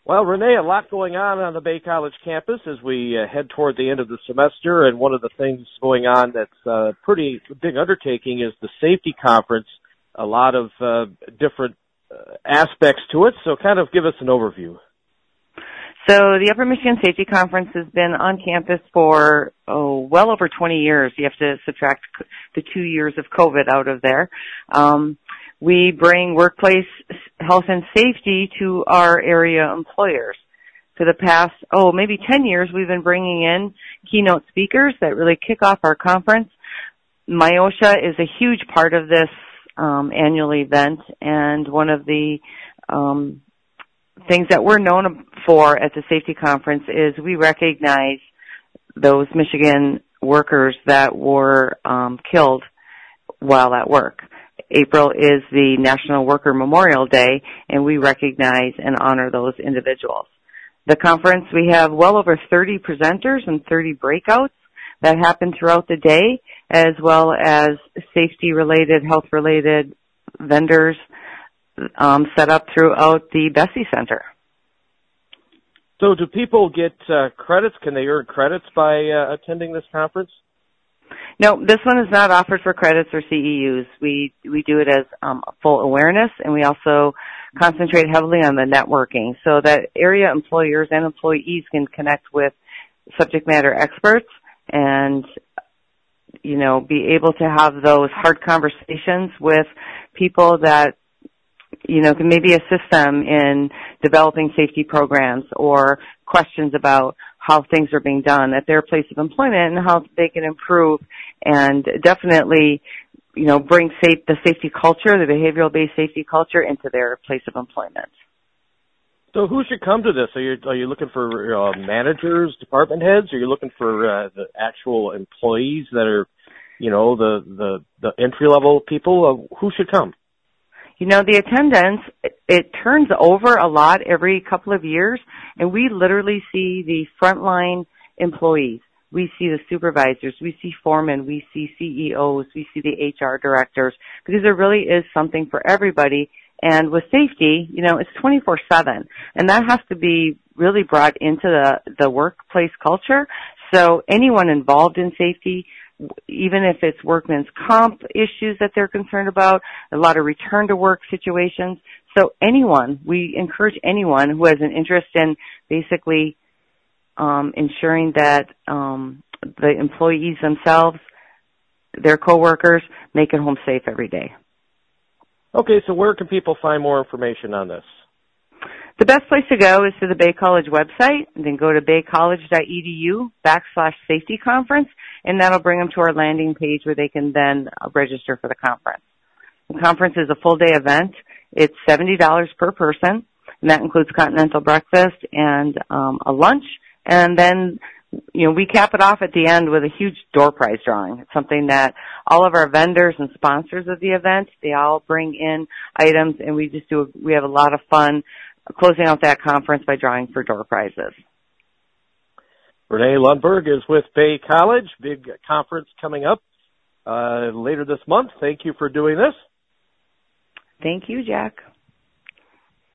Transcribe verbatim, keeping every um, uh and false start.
Well, Renee, a lot going on on the Bay College campus as we uh, head toward the end of the semester, and one of the things going on that's a uh, pretty big undertaking is the safety conference. A lot of uh, different uh, aspects to it, so kind of give us an overview. So the Upper Michigan Safety Conference has been on campus for, oh, well over twenty years. You have to subtract the two years of COVID out of there. Um, we bring workplace health and safety to our area employers. For the past, oh, maybe ten years, we've been bringing in keynote speakers that really kick off our conference. MIOSHA is a huge part of this um, annual event, and one of the um, things that we're known for at the safety conference is we recognize those Michigan workers that were um, killed while at work. April is the National Worker Memorial Day, and we recognize and honor those individuals. The conference, we have well over thirty presenters and thirty breakouts that happen throughout the day, as well as safety-related, health-related vendors um, set up throughout the Bessie Center. So do people get uh, credits? Can they earn credits by uh, attending this conference? No, this one is not offered for credits or C E Us. We we do it as um, full awareness, and we also concentrate heavily on the networking so that area employers and employees can connect with subject matter experts and, you know, be able to have those hard conversations with people that, you know, can maybe assist them in developing safety programs or questions about how things are being done at their place of employment and how they can improve and definitely, you know, bring safe, the safety culture, the behavioral-based safety culture into their place of employment. So who should come to this? Are you, are you looking for uh, managers, department heads? Are you looking for uh, the actual employees that are, you know, the, the, the entry-level people? Uh, who should come? You know, the attendance, it, it turns over a lot every couple of years, and we literally see the frontline employees. We see the supervisors, we see foremen, we see C E Os, we see the H R directors, because there really is something for everybody. And with safety, you know, it's twenty-four seven, and that has to be really brought into the, the workplace culture. So anyone involved in safety, even if it's workman's comp issues that they're concerned about, a lot of return to work situations. So anyone, we encourage anyone who has an interest in basically um, ensuring that um, the employees themselves, their coworkers, make it home safe every day. Okay, so where can people find more information on this? The best place to go is to the Bay College website, and then go to baycollege.edu backslash safety conference, and that'll bring them to our landing page where they can then register for the conference. The conference is a full-day event. It's seventy dollars per person, and that includes continental breakfast and um, a lunch. And then, you know, we cap it off at the end with a huge door prize drawing. It's something that all of our vendors and sponsors of the event, they all bring in items, and we just do, we have a lot of fun closing out that conference by drawing for door prizes. Renee Lundberg is with Bay College. Big conference coming up uh, later this month. Thank you for doing this. Thank you, Jack.